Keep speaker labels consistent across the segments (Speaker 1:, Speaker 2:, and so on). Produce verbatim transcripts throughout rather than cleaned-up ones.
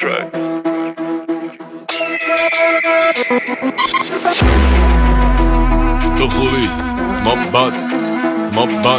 Speaker 1: track.
Speaker 2: تو خوبی ما بد ما بد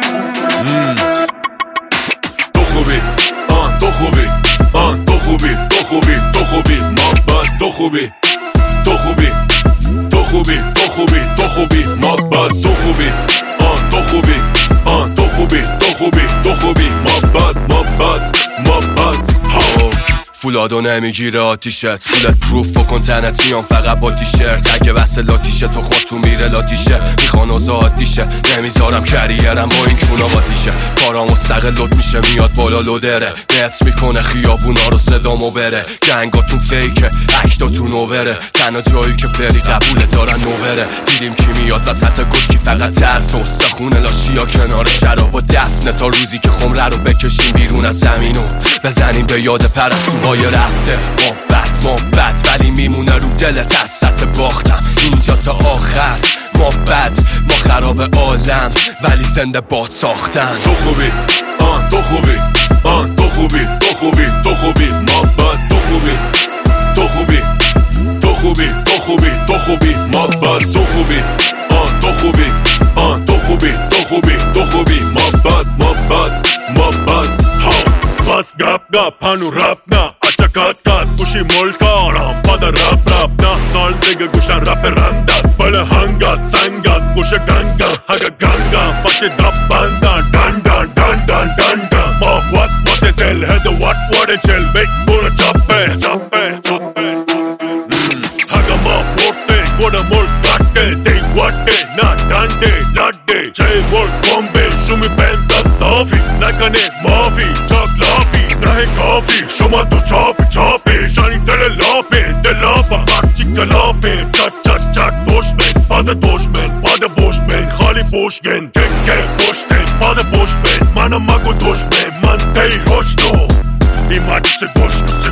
Speaker 2: تو خوبی آن تو خوبی آن تو خوبی تو خوبی تو خوبی ما بد تو خوبی تو خوبی تو خوبی تو خوبی تو خوبی ما بد تو خوبی آن تو خوبی آن تو خوبی تو خوبی تو خوبی ما بد ما بد ما بد فولادو نمیگیره آتیشت فولت پروف بکن تنت میان فقط با تیشرت اگه بس لاتیشه تو خود تو میره لاتیشه میخوان آزاد دیشه نمیذارم کریرم با این کونا باتیشه کارا مستقل لود میشه میاد بالا لودره نت میکنه خیابونا رو صدامو بره گنگاتون فیکه اکتاتون نوبره تنها جایی که بری قبوله دارن نوبره دیدیم کی میاد وسط گد کی فقط ترف استخونه لاشیا کنار شراب و دفنه تا روزی که خمره رو بکشیم بیرون از زمینو بزنیم به یاد پرستو های رفته ما بد ما بد ولی میمونه رو دلت از سطح باختم اینجا تا آخر ما بد ما خراب عالم ولی زنده باد ساختن تو خوبی آن تو خوبی آن تو خوبی تو خوبی تو خوبی ما بد تو خوبی تو خوبی تو خوبی تو خوبی تو خوبی ما بد تو خوبی آن تو خوبی آن تو خوبی تو خوبی تو خوبی ما بد ما بد ما بد بس گپ گپ هنو رپ نه اچکت کت گوشی ملکارم پاد رپ رپ نه سال دیگه گوشن رپ رندت بله هنگت سنگت گوش گنگم هگه گنگم بچه دپ بندن دن دن دن دن دن دن ما وات وات تل هد وات وات چل بیک بورا چپه چپه هگه ما ورته گوڑا مول کٹه دی واته نا دنده لده چه مول بومبه شومی بنده صافی نکنه مافی چاک لافی نه کافی شما تو چاپی چاپی شانی دل لاپی دل لاپا هرچی کلافی چک چک چک دوشمن پاد دوشمن پاد بوشمن خالی بوشگن تک تک دوشتن پاد بوشمن منم مگو دوشمن من تی روشنو این مچه دوشنو